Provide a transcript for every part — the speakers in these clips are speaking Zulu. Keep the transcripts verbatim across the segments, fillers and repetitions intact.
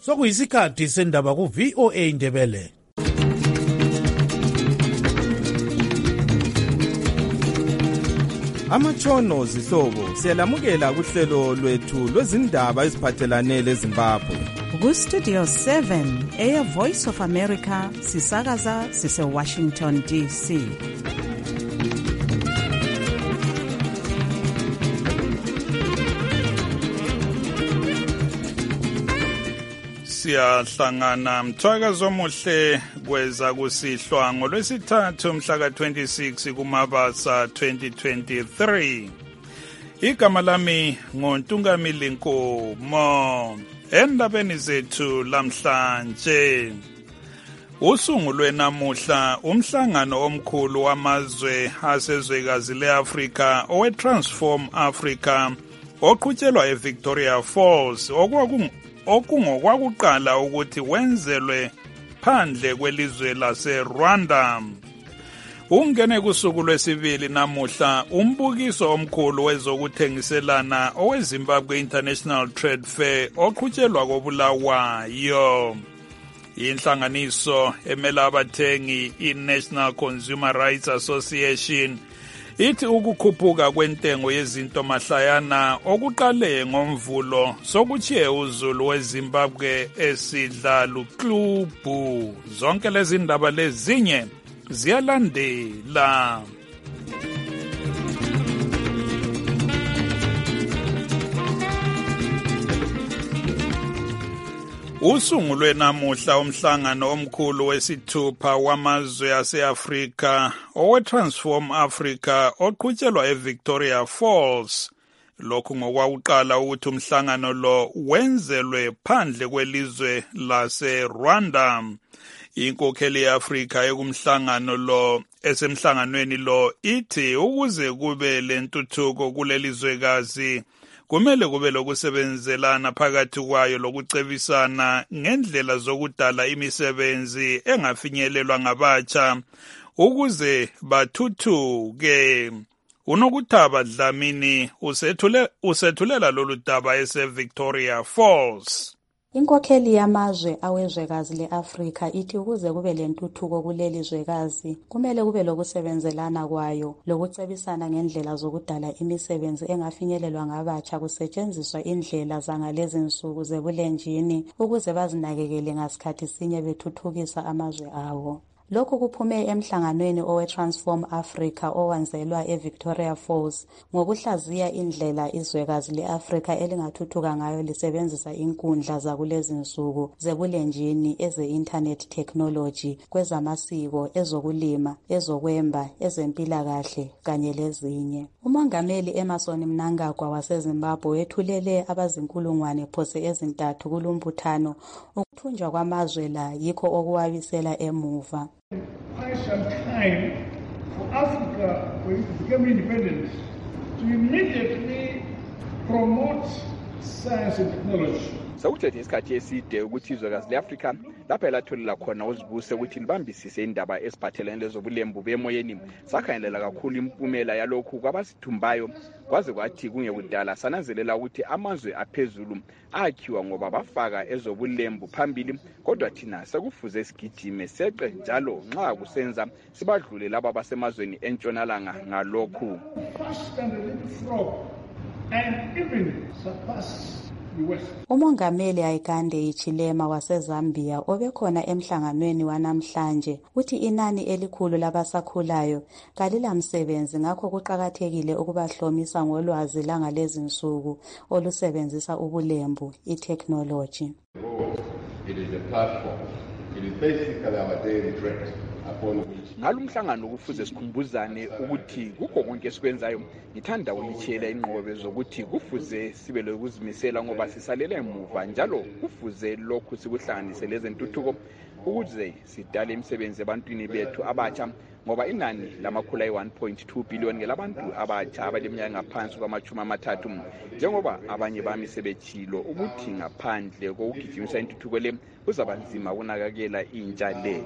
sokuyisikhathi sendaba ku-V O A Ndebele. Amatshono zihlobo siyalamukela kuhlelo lwethu lwezindaba eziphathelane leZimbabwe. Ku-Studio seven, Air Voice of America, sisakaza sise-Washington D C. Siyahlangana mthwakazo omuhle kweza kusihlwa ngolwesithathu mhla ka twenty-six kuMabasa twenty twenty-three. Igama lami ngoNtungamili Nkomo. Endabeni zethu lamhlanje, usungulwe namuhla umhlangano omkhulu wamazwe asezwekazi le-Afrika owe-Transform Africa oqhutshelwa eVictoria Falls okungokwakuqala ukuthi wenzelwe phandle kwelizwe lase-Rwanda. Ungene kusuku lwesibili namuhla umbukiso omkhulu wezokuthengiselana oweZimbabwe International Trade Fair oqhutshelwa koBulawayo. Inhlanganiso emela abathengi i-National Consumer Rights Association ithi ukukhuphuka kwentengo yezinto mahlayana okuqale ngomvulo sokuchiye uzulu weZimbabwe esidla luklubhu. Zonke lezi ndaba lezinye ziyalandela. Usungulwe namuhla umhlangano omkhulu wesithupha wamazwe ase-Afrika owe-Transform Africa oqhutshelwa eVictoria Falls. Lokhu ngokwakuqala ukuthi umhlangano lo wenzelwe phandle kwelizwe lase-Rwanda. Inkokheli ye-Afrika ekumhlangano lo esemhlanganweni lo ithi ukuze kube lentuthuko kulelizwekazi kumele kube lokusebenzelana phakathi kwayo lokucebisana ngendlela zokudala imisebenzi engafinyelelwa ngabatsha ukuze bathuthuke. Unokuthaba Dlamini usethule usethulela lolu daba ese-Victoria Falls. Inkokheli yamazwe awezwekazi le-Afrika ithi ukuze kube lentuthuko kuleli zwekazi kumele kube lokusebenzelana kwayo lokucebisana ngendlela zokudala imisebenzi engafinyelelwa ngabatsha kusetshenziswa indlela zangalezi nsuku zebulenjini ukuze bazinakekele ngasikhathi sinye bethuthukisa amazwe awo. Lokhu kuphume emhlanganweni owe-Transform Africa owanzelwa eVictoria Falls ngokuhlaziya indlela izwekazi le-Afrika elingathuthuka ngayo lisebenzisa inkundla zakulezi nsuku zebulenjini eze-internet technology kwezamasiko, ezokulima, ezokwemba, ezempilakahle kanye lezinye. Umongameli Emmerson Mnangagwa waseZimbabwe wethulele abazinkulungwane phose ezintathu kulumbuthano ukuthunjwa kwamazwe la yikho okuwabisela emuva. Quite some time for Africa, when it became independent, to immediately promote science and technology. Sawuthethe isikhathi eside ukuthi izwekazi le-Afrika lapha elatholela khona uzibuse ukuthi libambisise indaba esiphathelene lezobulembu bemoyeni. Sakhangelela kakhulu impumela yalokhu kwabasithumbayo kwaze kwathi kungekudala sananzelela ukuthi amazwe aphezulu akhiwa ngoba bafaka ezobulembu phambili, kodwa thina sekufuze sigijime seqe njalo nxa kusenza sibadlule laba basemazweni entshonalanga ngalokhu. And even surpass Umongameli Hakainde Hichilema waseZambia obekhona emhlanganweni wanamhlanje uthi inani elikhulu labasakhulayo kalilamsebenzi ngakho kuqakathekile ukubahlomisa ngolwazi langalezi nsuku olusebenzisa ubulembu itechnology. It is a platform. It is basically our daily trend. Ngalumhlangano kufuze sikhumbuzane ukuthi kukho konke esikwenzayo ngithanda ukutshela inqobe zokuthi kufuze sibe lokuzimisela ngoba sisalela emuva njalo kufuze lokhu sikuhlanganise lezentuthuko ukuze sidale imisebenzi ebantwini bethu abatsha ngoba inani lamakhulu ayi one point two billion ngelabantu abatsha abaleminyaka ngaphansi kwamachumi amathathu njengoba abanye bami sebetshilo ukuthi ngaphandle kokugijimisa intuthuko le kuzabanzima ukunakekela intsha le.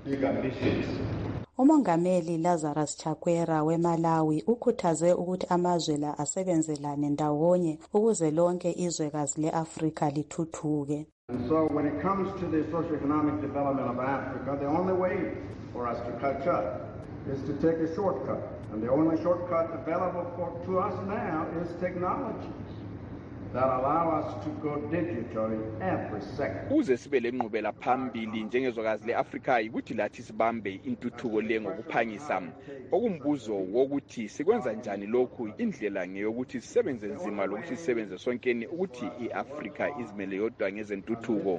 Umongameli Lazarus Chakwera weMalawi ukhuthaze ukuthi amazwe la asebenzelane ndawonye ukuze lonke izwekazi le-Afrika lithuthuke. And so when it comes to the socioeconomic development of Africa, the only way for us to catch up is to take a shortcut. And the only shortcut available for, to us now is technologies that allow us to go digital in every sector. Uze sibe lenqubela phambili njengezwekazi leAfrika ukuthi lathi sibambe intuthuko le ngokuphangisa. Okumbuzo wokuthi sikwenza njani lokhu indlela ngeyokuthi sisebenze nzima lokuthi sisebenze sonkeni ukuthi iAfrika izimele yodwa ngezentuthuko.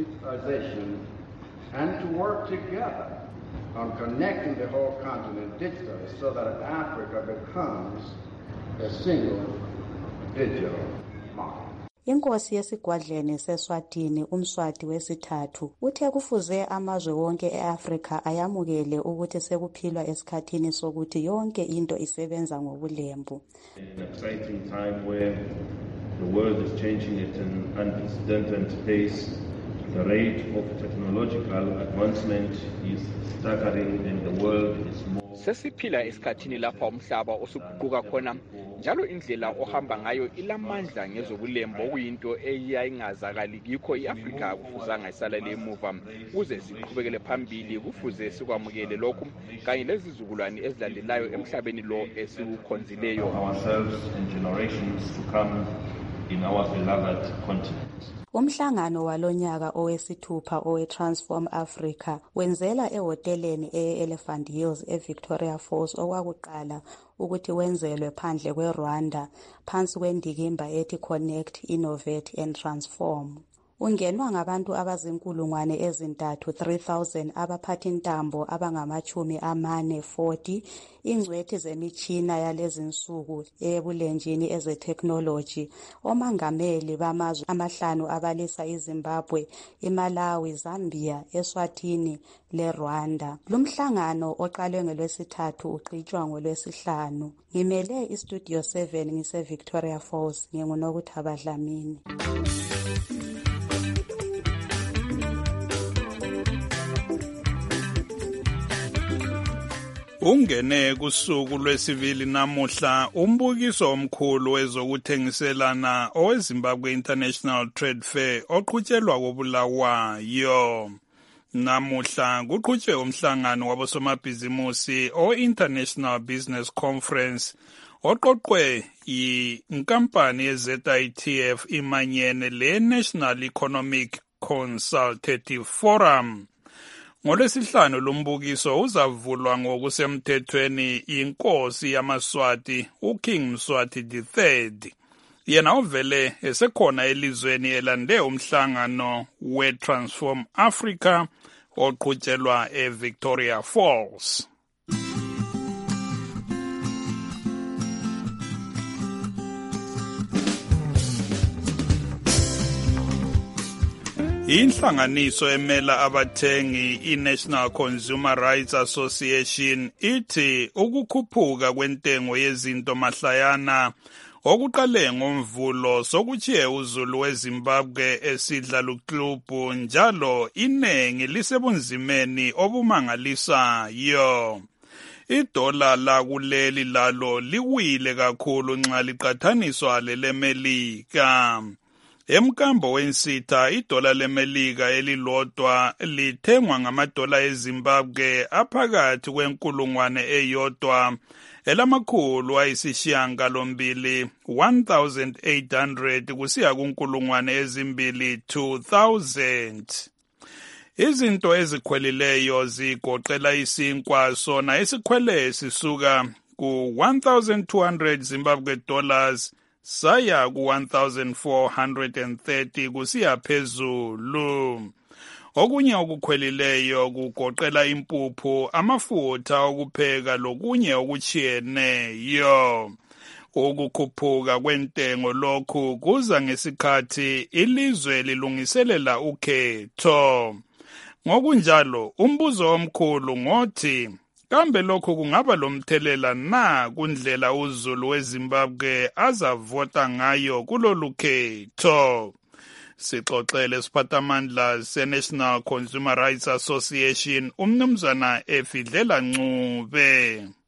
And to work together on connecting the whole continent digitally so that Africa becomes a single digital market. Inkosi yesigwadleni seSwatini umswati wesithathu uthe kufuze amazwe wonke eAfrika ayamukele ukuthi sekuphilwa esikhathini sokuthi yonke into isebenza ngobulembu. In an exciting time where the world is changing at an unprecedented pace, the rate of technological advancement is staggering and the world is more. Sesiphila esikhathini lapha umhlaba osuguquka khona njalo indlela ohamba ngayo ilamandla ngezobulembo okuyinto eyayingazakali yikho iAfrika kufuzanga isalele emuva ukuze siqhubekele phambili kufuze sikwamukele lokhu kanye lezizukulwane ezilandelayo emhlabeni lo esiwukhonzileyo ourselves and generations to come in our beloved continent. Umhlangano walonyaka owesithupha oweTransform Africa wenzela ehoteleni e-Elephant Hills eVictoria Falls okwakuqala ukuthi wenzelwe phandle kweRwanda phansi kwendikimba ethi Connect, Innovate and Transform. Ungenwa ngabantu abazinkulungwane ezintathu three thousand abaphathi ntambo abangamachumi amane forty ingcwethi zemichina yalezinsuku ebulenjini ezetechnology omangameli bamazwe amahlanu abalisa iZimbabwe, iMalawi, Zambia, eSwatini leRwanda. Lumhlangano oqalwe ngelwesithathu uqhutshwa ngolwesihlanu. Ngimele iStudio seven ngise Victoria Falls nginguNokuthaba Dlamini. Ungene kusuku lwesivili namuhla umbukiso omkhulu wezokuthengiselana oweZimbabwe International Trade Fair oqhutshelwa koBulawayo. Namuhla kuqhutshwe umhlangano wabosomabhizimusi o-International Business Conference oqoqwe yinkampani ye-Z I T F imanyene le-National Economic Consultative Forum. Ngolwesihlanu lumbukiso uzavulwa ngokusemthethweni inkosi yamaSwati uKing Mswati the third. Yena ovele esekhona elizweni elande umhlangano weTransform Africa oqhutshelwa eVictoria Falls. Inhlanganiso emela abathengi iNational Consumer Rights Association ithi ukukhuphuka kwentengo yezinto mahlayana okuqale ngomvulo sokuchiye uzulu weZimbabwe esidla luklubhu njalo inengi lisebunzimeni obumangalisa. Idola la kuleli lalo liwile kakhulu nxa liqathaniswa lelemelika. Emkambo wensitha idola lemelika elilodwa lithengwa ngamadola eZimbabwe aphakathi kwenkulungwane eyodwa elamakhulu ayisishiyagalombili one thousand eight hundred kusiya kunkulungwane ezimbili two thousand. Izinto ezikhwelileyo zigoqela isinkwa sona esikhwele sisuka ku one thousand two hundred Zimbabwe dollars saya ku one thousand four hundred thirty kusiya phezulu. Okunye okukhwelileyo kugoqela impuphu, amafutha okupheka lokunye okuchiyeneyo. Ukukhuphuka kwentengo lokhu kuza ngesikhathi ilizwe lilungiselela ukhetho. Ngokunjalo umbuzo omkhulu ngothi kambe lokho kungaba lomthelela na kundlela uzulu weZimbabwe azavota ngayo kulolu khetho. Sixoxele siphathamandla seNational Consumer Rights Association umnumzana Efidlela Ncube.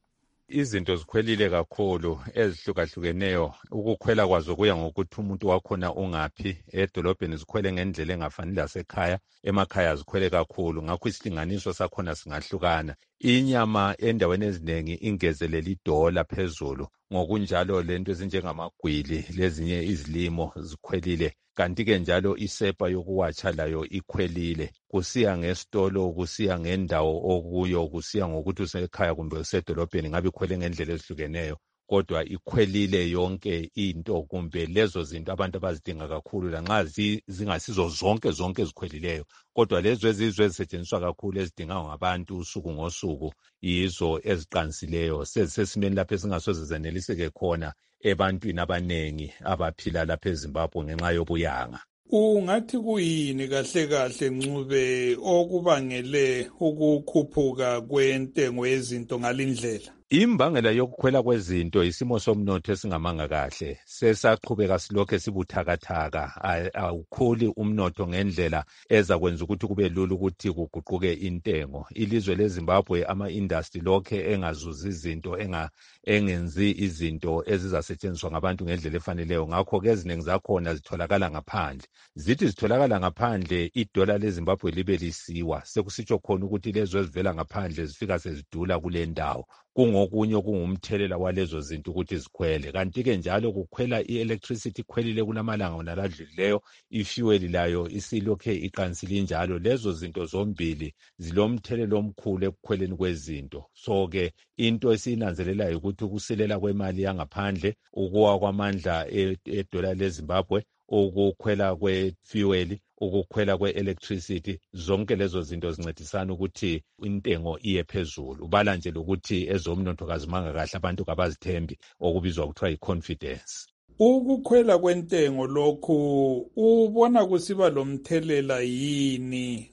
Izinto zikhwelile kakhulu ezihlukahlukeneyo. Ukukhwela kwazo kuya ngokuthi umuntu wakhona ungaphi. Edolobheni zikhwele ngendlela engafani lasekhaya. Emakhaya zikhwele kakhulu. Ngakho isilinganiso sakhona singahlukana. Inyama endaweni eziningi ingezelela idola phezulu. Ngokunjalo lento ezinjengamagwili lezinye izilimo zikhwelile. Kanti-ke njalo isepa yokuwatsha layo ikhwelile. Kusiya ngesitolo, kusiya ngendawo okuyo, kusiya ngokuthi usekhaya kumbe usedolobheni ngabe ikhwele ngendlela ezihlukeneyo. Kodwa ikhwelile yonke into kumbe lezo zinto abantu abazidinga kakhulu lanxa zingasizo zonke zonke ezikhwelileyo. Kodwa lezo ezizwe ezisetshenziswa kakhulu ezidingwa ngabantu usuku ngosuku yizo eziqansileyo. Sezisesimeni lapho esingasoze zeneliseke khona ebantwini abanengi abaphila lapha eZimbabwe ngenxa yobuyanga. Ungathi kuyini kahle kahle Ncube okubangele ukukhuphuka kwentengo yezinto ngalindlela? Imbangela yokukhwela kwezinto isimo somnotho esingamanga kahle. Sesaqhubeka silokho sibuthakathaka. Awukhuli umnotho ngendlela eza kwenza ukuthi kube lula ukuthi kuguquke intengo. Ilizwe leZimbabwe ama-industry lokhe engazuzi izinto enga engenzi izinto ezizasetshenziswa ngabantu ngendlela efaneleyo. Ngakho ke eziningi zakhona zitholakala ngaphandle. Zithi zitholakala ngaphandle idola leZimbabwe libe lisiwa. Sekusitsho khona ukuthi lezo ezivela ngaphandle zifika sezidula kule ndawo. Kungokunye kungumthelela walezo zinto ukuthi zikhwele. Kanti-ke njalo kukhwela i-electricity ikhwelile kulamalanga onaladlulileyo. I-fuel layo isilokhe iqansile njalo. Lezo zinto zombili zilomthelela omkhulu ekukhweleni kwezinto. So-ke into esiyinanzelelayo ukuthi ukusilela kwemali yangaphandle, ukuwa kwamandla edola leZimbabwe, ukukhwela kwe-fuel, ukukhwela kwe-electricity, zonke lezo zinto zincedisana ukuthi intengo iye phezulu. Ubala nje ukuthi ezomnotho kazimanga kahle, abantu kabazithembi, okubizwa kuthiwa yi-confidence. Ukukhwela kwentengo lokhu ubona kusiba lomthelela yini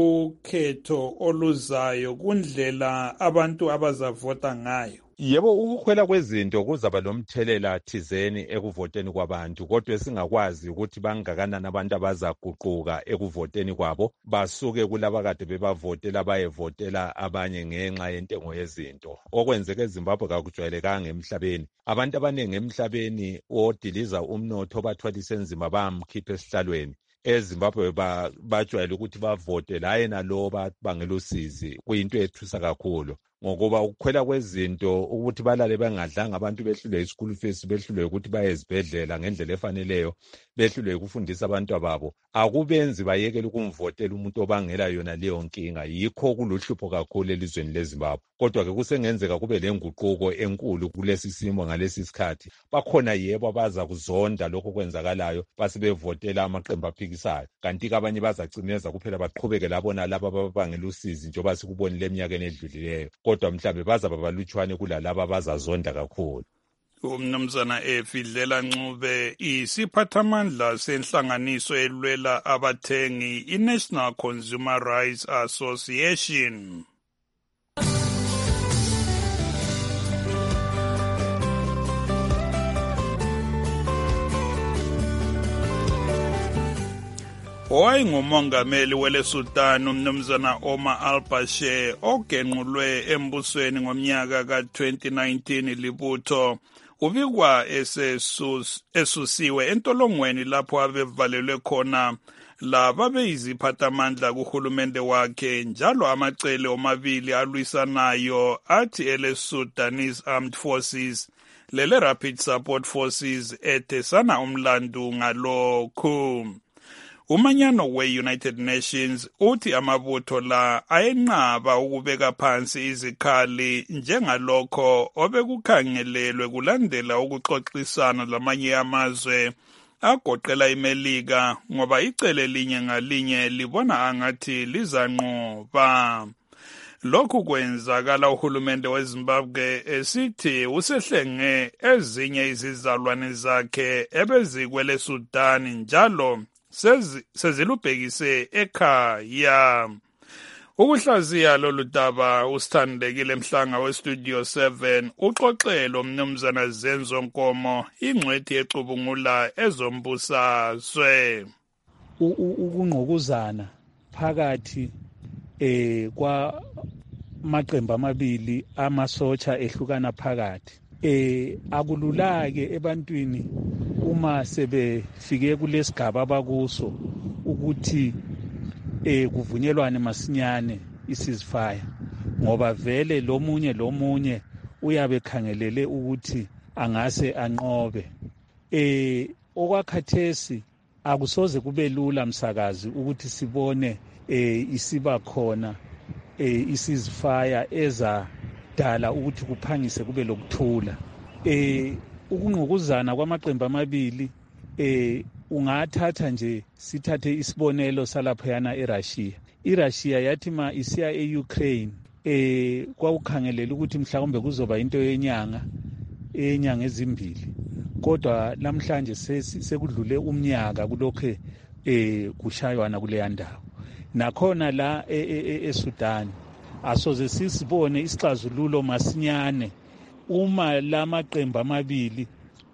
kukhetho oluzayo kundlela abantu abazavota ngayo? Yebo, ukukhwela kwezinto kuzaba lomthelela thizeni ekuvoteni kwabantu, kodwa singakwazi ukuthi bangakanani abantu abazaguquka ekuvoteni kwabo, basuke kulaba kade bebavotela bayevotela abanye ngenxa yentengo yezinto. Okwenzeke eZimbabwe kakujwayelekanga emhlabeni. Abantu abaningi emhlabeni odiliza umnotho bathwalise nzima bamkhipha esihlalweni. EZimbabwe bajwayele ukuthi bavote la yena lo bangela usizi, kuyinto ethusa kakhulu. Ngokuba ukukhwela kwezinto ukuthi balale bengadlanga abantu behlulwe ischool fees, behlulwe ukuthi baye ezibhedlela ngendlela efaneleyo, behlulwe ukufundisa abantu ababo, akubenzi bayekela ukumvotela umuntu obangela yona leyo nkinga. Yikho kuluhlupho kakhulu elizweni leZimbabwe. Kodwa ke kusengenzeka kube lenguquko enkulu kulesi simo ngalesi sikhathi. Bakhona yebo abaza kuzonda lokho kwenzakalayo basebevotela amaqembu aphikisayo. Kanti ke abanye bazacineza kuphela baqhubeke labona laba ababangela usizi njengoba sikubonile eminyakeni edlulileyo. Kodwa mhlambe bazaba balutshwane kulalaba abazazonda kakhulu. Umnumzana Efidlela Ncube, isiphathamandla senhlanganiso elwela abathengi i-National Consumer Rights Association. Owayengumongameli weleSudan umnumzana Omar al-Bashir ogenqulwe embusweni ngomnyaka ka twenty nineteen libutho ubikwa esesus esusiwe entolongweni lapho abevalelwe khona laba beyiziphathamandla kuhulumende wakhe, njalo amacele omabili alwisanayo athi ele Sudanese Armed Forces lele Rapid Support Forces ethesana umlandu ngalokhu. Umanyano we-United Nations uthi amabutho la ayenqaba ukubeka phansi izikhali njengalokho obekukhangelelwe kulandela ukuxoxisana lamanye amazwe agoqela iMelika, ngoba icele linye ngalinye libona angathi lizanqoba. Lokhu kwenzakala uhulumende weZimbabwe esithi usehlenge ezinye izizalwane zakhe ebezikwele Sudan njalo sezilubhekise ekhaya. Ukuhlaziya lolu daba usithandekile Mhlanga westudio seven uxoxelo umnumzana Zenzo Nkomo, ingcwethi ecubungula ezombusazwe. Ukungqokuzana phakathi eh kwa maqembu amabili amasotsha ehlukana phakathi. Eh akululake ebantwini uma sebefike kulesigaba abakuso ukuthi eh kuvunyelwane masinyane isizifaya, ngoba vele lomunye lomunye uyabe khangelele ukuthi angase anqobe. Eh okwakhathesi akusoze kube lula msakazi ukuthi sibone eh isiba khona eh isizifaya eza dala ukuthi kuphangise kube lokuthula. Eh ukungqukuzana kwamaqembu amabili eh ungathatha nje sithathe isibonelo salapha yana eRussia. iRussia yathi ma isiya eUkraine eh kwakukhangelela ukuthi mhlawumbe kuzoba into yenyanga enyanga ezimbili, kodwa namhlanje sekudlule umnyaka kulokho eh kushaywana kuleya ndawo. Nakhona la eSudan asoze sisibone isixazululo masinyane uma lamaqembu amabili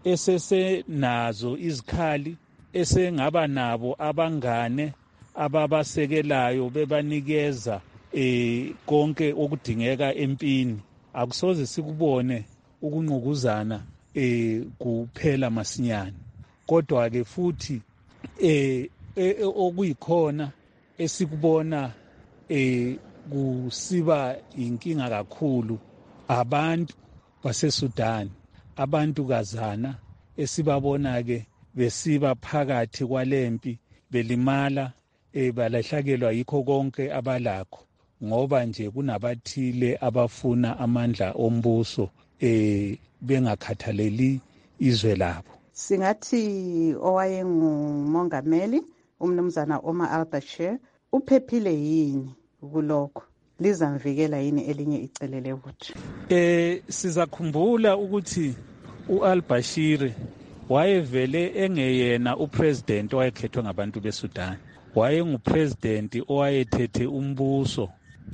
esesenazo izikhali, esengaba nabo abangane ababasekelayo bebanikeza eh konke okudingeka empini. Akusoze sikubone ukunqukuzana eh kuphela masinyane, kodwa ke futhi eh okuyikhona esikubona eh kusiba inkinga kakhulu abantu baseSudan, abantu kazana esibabona ke besiba phakathi kwalempi belimala eh balahlakelwa yikho konke abalakho, ngoba nje kunabathile abafuna amandla ombuso eh bengakhathaleli izwe labo. Singathi owayengumongameli umnumzana Omar al-Bashir uphephile yini kulokho? Lizamvikela yini elinye icele lebuthi? Eh sizakhumbula ukuthi uAl-Bashir wayevele engeyena upresident owayekhethwe ngabantu beSudan. Wayengupresident owayethethe umbuso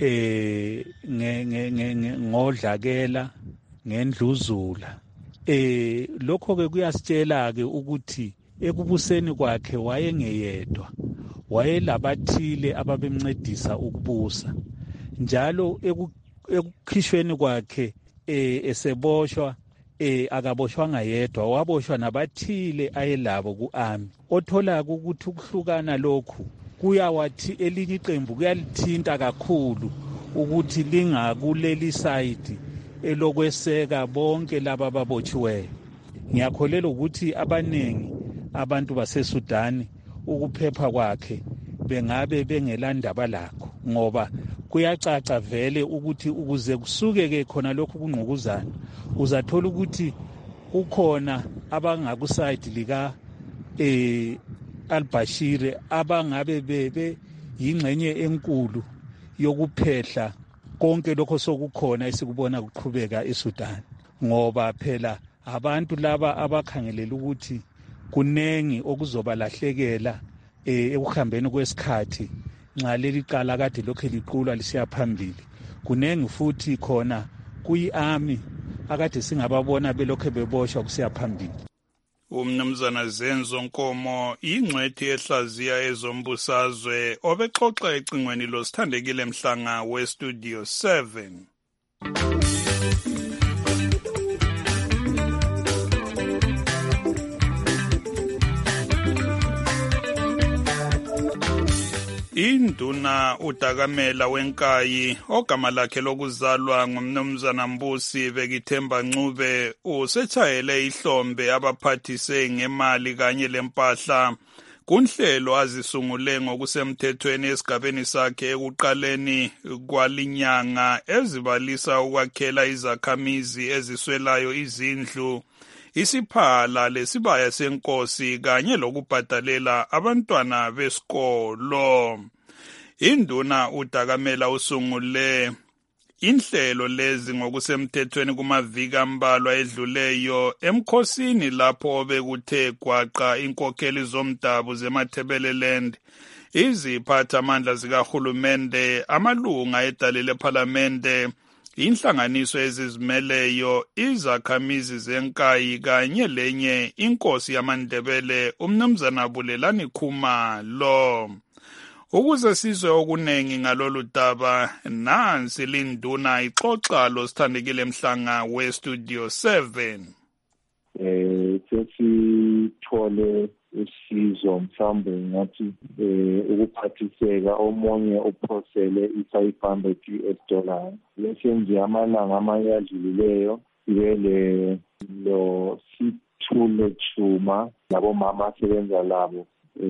eh ngodlakela ngendluzula. Eh lokho ke kuyasitshela ke ukuthi ekubuseni kwakhe wayengeyedwa, wayelabathile ababemncedisa ukubusa. Njalo ekukhishweni kwakhe eh eseboshwa eh akaboshwanga yedwa, waboshwa nabathile ayelabo kuarmy. Othola ukuthi ukuhlukana lokhu kuyawathi elinye iqembu kuyalithinta kakhulu ukuthi lingakuleli side elokweseka bonke laba ababotshiweyo. Ngiyakholela ukuthi abanengi abantu baseSudan ukuphepha kwakhe bengabe bengelandaba lakho, ngoba kuyacaca vele ukuthi ukuze kusukeke khona lokhu kungqukuzana uzathola ukuthi ukhona abangakuside lika eh al-Bashir abangabe bebe yingxenye enkulu yokuphehla konke lokho sokukhona esikubona kuqhubeka eSudan, ngoba phela abantu laba abakhangelela ukuthi kunengi okuzobalahlekela eh ekuhambeni kwesikhathi nxa leli qala kade lokho liqulwa lisiya phambili. Kunengi futhi khona kuyi-army akade singababona belokho beboshwa kusiya phambili. Umnumzana Zenzo Nkomo ingcwethi ehlaziya ezombusazwe obexoxa ecingweni losithandekile Mhlanga weStudio seven. Induna uDakamela wenkayi ogama lakhe lokuzalwa ngumnumzana Mbusi Bekithemba Ncube usetshayele ihlombe abaphathise ngemali kanye lempahla kunhlelo azisungule ngokusemthethweni esigabeni sakhe ekuqaleni kwalinyanga ezibalisa ukwakhela izakhamizi eziswelayo izindlu, isiphala lesibaya senkosi kanye lokubhadalela abantwana besikolo. Induna uDakamela usungule inhlelo lezi ngokusemthethweni kumaviki ambalwa edluleyo emkhosini lapho bekuthe gwaqa inkokheli zomdabu zeMatabeleland, iziphathamandla zikahulumende, amalunga edale lephalamende, inhlanganiso ezizimeleyo, izakhamizi zenkayi kanye lenye inkosi yamaNdebele umnumzana Bulelani Khumalo. Ukuze sizwe okunengi ngalolu daba, nansi linduna ixoxa lo Sithandekile Mhlanga we-Studio seven. Eh sesithole usizo mhlawumbe ngathi eh ukuphathiseka omunye uphosele i-five hundred U S dollars. Lesenze amalanga amanye adlulileyo ibele lo sithule chuma labo mama asebenza labo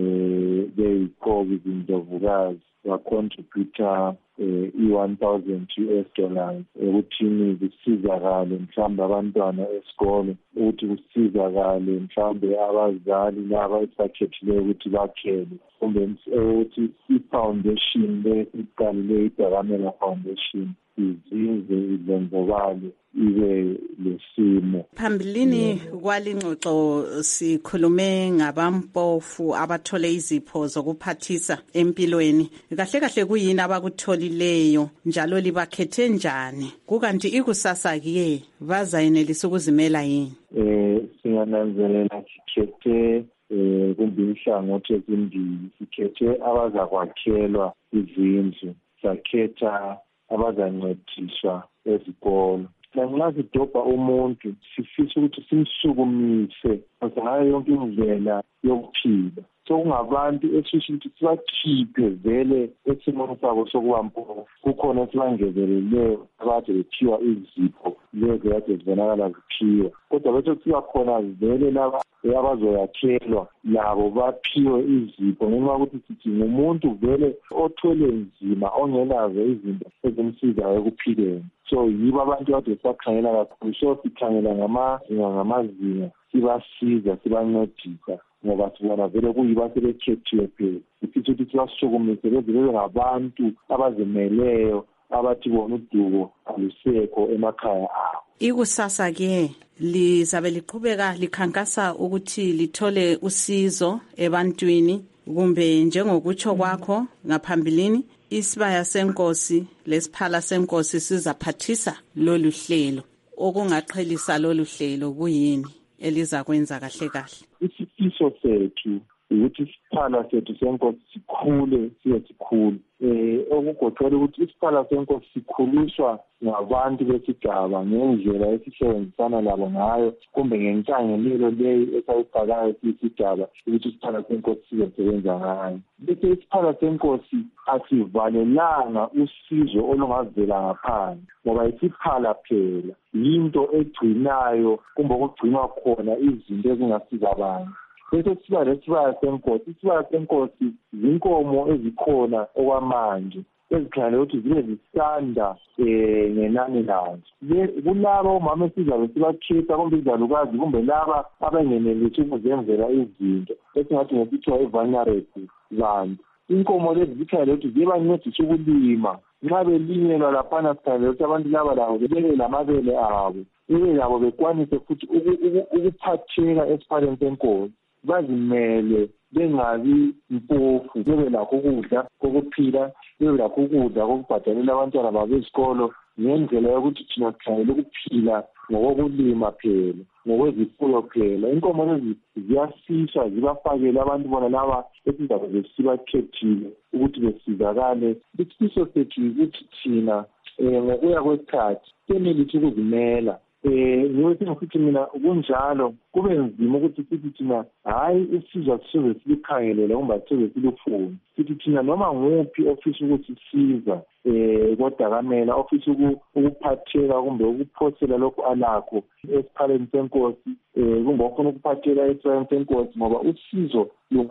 eh beyiqobi indlovukazi wacontributor eh i-one thousand U S dollars ukuthini kusizakale mhlawumbe abantwana esikole ukuthi kusizakale mhlawumbe abazali laba esakhethileyo ukuthi bakhele kumbe ukuthi i-foundation lesiqalile iDakamela Foundation izinze izenzakale ibe lesimo. Phambilini kwalingxoxo sikhulume ngabampofu abathole izipho zokuphathisa empilweni. Kahle kahle kuyini abakutholileyo njalo libakhethe njani? Kukanti ikusasa ke bazayenelisa ukuzimela yini? Eh singananzelela sikhethe eh kumbe inhlangothi ezimbili. Sikhethe abazakwakhelwa izindlu, sakhetha abazancediswa ezikolo. Nxa sidobha umuntu sifisa ukuthi simsukumise ngayo yonke indlela yokuphila. So kungabantu esifisa ukuthi sibakhiphe vele esimweni sabo sokuba mpofu. Kukhona esibangezeleleyo abade bephiwa izipho lezi kade zibonakala ziphiwa. Kodwa bese kuba khona vele laba abazoyakhelwa labo baphiwe izipho ngenxa yokuthi sithi ngumuntu vele othwele nzima ongenazo izinto ezimsizayo ekuphileni. So yibo abantu ade sakhangela kakhulu. So sikhangela ngamazinga ngamazinga sibasiza sibancedisa ngoba sibona vele kuyiba sebekhethiwe phela. Sifisa ukuthi sibasukumise beze bebe ngabantu abazimeleyo abathi bona udubo alusekho emakhaya abo. Ikusasa ke lizabe liqhubeka likhankasa ukuthi lithole usizo ebantwini kumbe njengokutsho kwakho ngaphambilini isibaya senkosi lesiphala senkosi sizaphathisa lolu hlelo okungaqhelisa lolu hlelo kuyini eliza kwenza kahle kahle? Isifiso sethu ukuthi isiphala sethu senkosi sikhule siye sikhule. Eh okugoqela ukuthi isiphala senkosi sikhuliswa ngabantu besigaba ngendlela esisebenzisana labo ngayo kumbe ngenhlanganelo leyo esayibhalayo isigaba ukuthi isiphala senkosi sisebenza ngayo. Bese isiphala senkosi asivalelanga usizo olungavela ngaphandle ngoba isiphala phela yinto egcinayo kumbe ukugcinwa khona izinto ezingasiza abantu. Bese siba lesibaya senkosi, isibaya senkosi zinkomo ezikhona okwamanje ezikhangelwe ukuthi zibe zisanda eh ngenani lazo. Kulaba omama esizabe sibakhetha kumbe izalukazi kumbe laba abangenelisi ukuzenzela izinto esingathi ngokuthiwa i-vulnerable bantu. Inkomo lezi zikhangelwe ukuthi zibancedisa ukulima. Nxa belinyelwa laphana sikhangelwe ukuthi abantu laba labo bebe lamabele abo ibe labo bekwanise futhi ukuphatheka esiphaleni senkosi. Bazimele bengabi mpofu bebe lakho ukudla kokuphila bebe lakho ukudla kokubhadalela abantwana babo esikolo ngendlela yokuthi thina sikhangele ukuphila ngokokulima phela ngokwezifuyo phela. Inkomo lezi ziyasisha zibafakele abantu bona laba esizabe sibakhethile ukuthi besizakale. Isifiso sethu ukuthi thina ngokuya kwesikhathi senelise ukuzimela. Eh ngiyothi ngisithi mina kunjalo kube nzima ukuthi sithi thina hayi isizwe size silikhangelele kumbe size silufune. Sithi thina noma nguphi ofisa ukuthi siza eh koDakamela ofisa ukuphatheka kumbe ukuphosela lokho alakho esiphaleni senkosi eh kumbe ufuna ukuphatheka esiphaleni senkosi ngoba usizo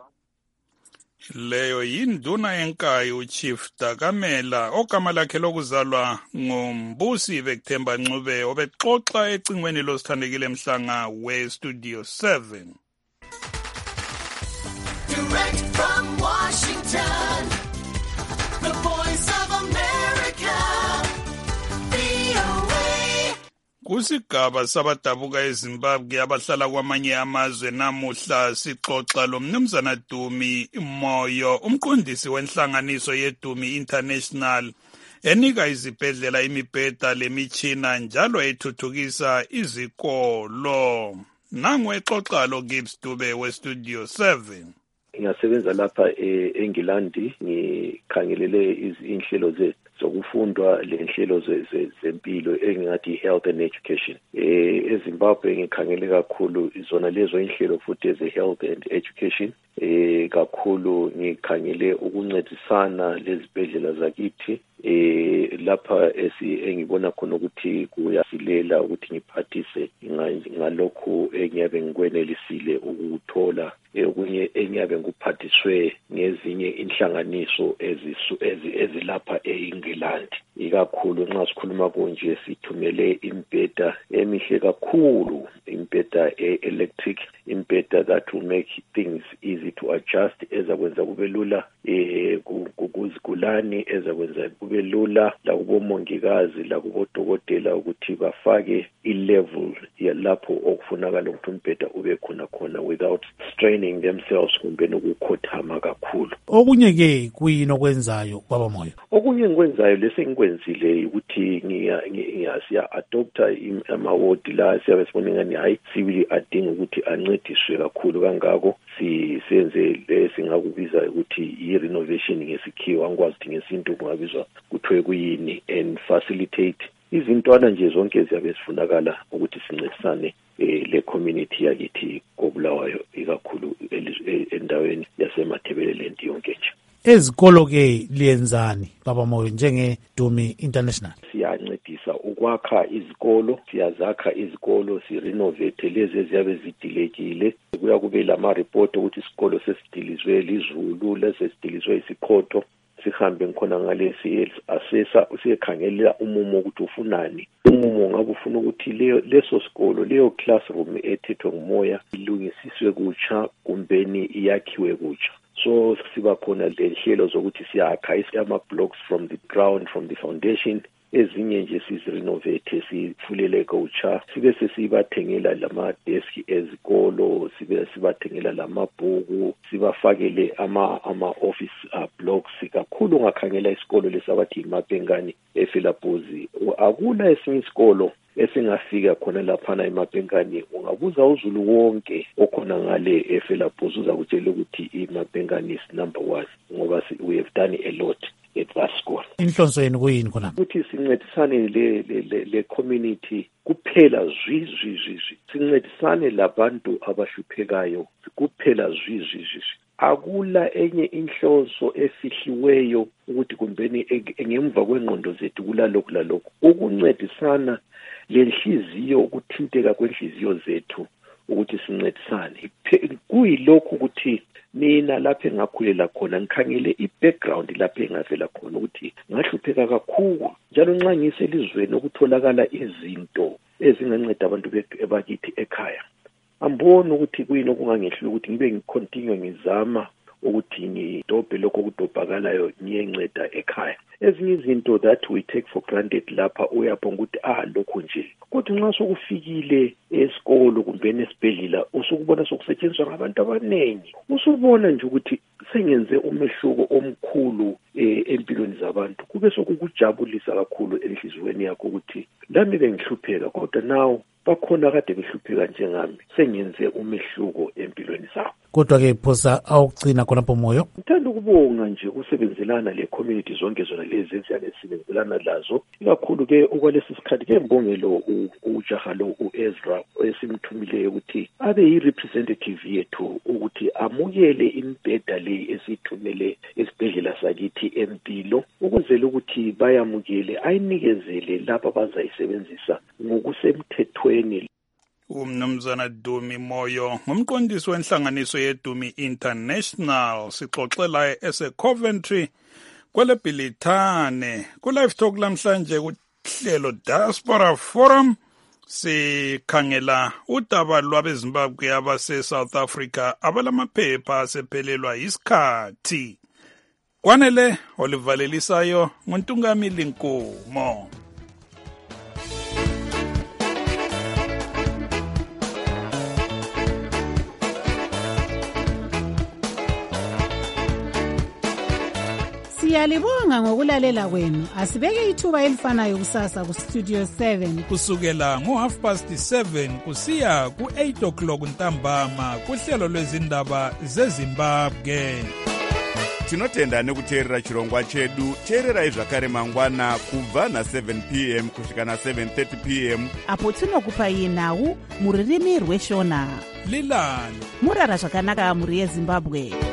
leyo yinduna yenkayi uChief Dakamela ogama lakhe lokuzalwa nguMbusi Bekuthemba Ncube obexoxa ecingweni loSithandekile Mhlanga we-Studio seven. Direct from Washington, the Voice of America, V O A. Kusigaba sabadabuka eZimbabwe abahlala kwamanye amazwe namuhla sixoxa lo Mnumzana Dumi Moyo umqondisi wenhlanganiso yeDumi International enika izibhedlela imibheda lemitshina njalo ethuthukisa izikolo. Nangu exoxa lo Gibbs Dube we-Studio seven. ngiyasebenza lapha eNgilandi ngikhangelele inhlelo zethu zokufundwa lenhlelo zempilo engingathi health and education. Eh eZimbabwe ngikhangele kakhulu izona lezo inhlelo futhi eze health and education. Eh kakhulu ngikhangele ukuncedisana lezibhedlela zakithi eh lapha esi engibona khona ukuthi kuyasilela ukuthi ngiphathise ngalokho engiyabe ngikwenelisile ukuthola okunye engiyabe nguphathiswe ngezinye inhlanganiso ezisu ezilapha eNgilandi. Ikakhulu nxa sikhuluma konje sithumele impeta emihle kakhulu, impeta electric, impeta that will make things easy to adjust, ezakwenza kube lula eh kuzigulani, ezakwenza kube lula la kubomongikazi la kubodokotela ukuthi bafake i-level yalapho okufunakala ukuthi umpeta ube khona khona without straining themselves kumbe ukukhothama kakhulu. Okunye ke kuyini okwenzayo baba Moyo? Okunye ngikwenzayo lesi ngikwenzile ukuthi ngiyasiya adopta amawodi la siyabe sibona ngani hayi sibili adinga ukuthi ancediswe kakhulu kangako sisenze lesi ngakubiza ukuthi i-renovation ngesikhiwa angikwazi ukuthi ngesintu kungabizwa kuthiwe kuyini and facilitate izintwana nje zonke ziyabe sifunakala ukuthi sincedisane le community yakithi koBulawayo ikakhulu endaweni yasemathebeleleni yonke nje. Ezikolo ke liyenzani baba Moyo njenge Dumi International? Siyancedisa ukwakha izikolo, siyazakha izikolo, sirenovate lezi eziyabe zidilekile. Kuya kube lama report ukuthi isikolo sesidilizwe lizulu, lesesidilizwe isikhotho, sihambe ngikhona ngalesi assessor usikhangela umumo ukuthi ufunani. Umumo ngabe ufuna ukuthi leso sikolo, leyo classroom ethethwe ngumoya ilungisiswe kutsha kumbeni iyakhiwe kutsha. So siba khona lenhlelo zokuthi siyakha ama blocks from the ground, from the foundation, ezinye nje sizirenovate sifulele kutsha, sibe sesibathengela lama desk ezikolo, sibe sibathengela lamabhuku, sibafakele ama ama office uh, blocks. Kakhulu ngakhangela isikolo lesabathi iMapengani eFelabhozi. Akula esinye isikolo esingafika khona laphana eMapengani, ungabuza uZulu wonke okhona ngale eFelabhozi uzakutshela ukuthi iMapengani is number one ngoba we have done a lot at that school. Inhlonso yenu kuyini khona? Ukuthi sincedisane le le le community kuphela zwi zwi zwi sincedisane labantu abahluphekayo kuphela zwi zwi zwi. Akula enye inhloso efihliweyo ukuthi kumbeni ngemva kwengqondo zethu kulalokhu lalokhu ukuncedisana lenhliziyo, ukuthinteka kwenhliziyo zethu ukuthi sincedisane. Kuyilokhu ukuthi mina lapha engakhulela khona ngikhangele i-background lapha engavela khona ukuthi ngahlupheka kakhulu njalo nxa ngiselizweni ukutholakala izinto ezinganceda abantu bethu abakithi ekhaya. Amboni ukuthi kuyini okungangehlula ukuthi ngibe ngicontinue ngizama ukuthi ngidobhe lokho kudobhakalayo ngiyenceda ekhaya. Ezinye izinto that we take for granted lapha uyaphonga ukuthi ah lokho nje. Kodwa nxa sokufikile esikolo kumbe esibhedlela usukubona sokusetshenziswa ngabantu abanengi, usubona nje ukuthi sengenze umehluko omkhulu empilweni zabantu. Kube sokukujabulisa kakhulu enhlizweni yakho ukuthi lami bengihlupheka kodwa now bakhona kade behlupheka njengami, sengenze umehluko empilweni zabo. Kodwa ke phosa awugcina khonapho Moyo, ngithanda ukubonga nje ukusebenzelana le community zonke zona lezi eziyabe sisebenzelana lazo, ikakhulu ke okwalesi sikhathi ke mbongelo ujaha lo uEzra esimthumileyo ukuthi abe yi-representative yethu ukuthi amukele impeda le esithumele esibhedlela sakithi empilo ukwenzela ukuthi bayamukele ayinikezele lapha bazayisebenzisa ngokusemthethweni. Umnumzana Dumi Moyo ngumqondisi wenhlanganiso yeDumi International, sixoxela ese Coventry kwele Bhilithane ku Live Talk lamhlanje kuhlelo Diaspora Forum. Sikhangela udaba lwabeZimbabwe abase South Africa abalamaphepha asephelelwa isikhathi. Kwanele olivalelisayo nguNtungamili Nkomo. Siyalibonga ngokulalela kwenu. Asibeke ithuba elifanayo kusasa ku Studio seven. Kusukela ngo half past seven kusiya ku eight o'clock ntambama kuhlelo lwezindaba zeZimbabwe. Tinotenda nekuteerera chirongwa chedu. Teererai zvakare mangwana kubva na seven p m kusvika na seven thirty p m apo tinokupai nhau muririmi rweshona. Lilani murara zvakanaka muri yeZimbabwe.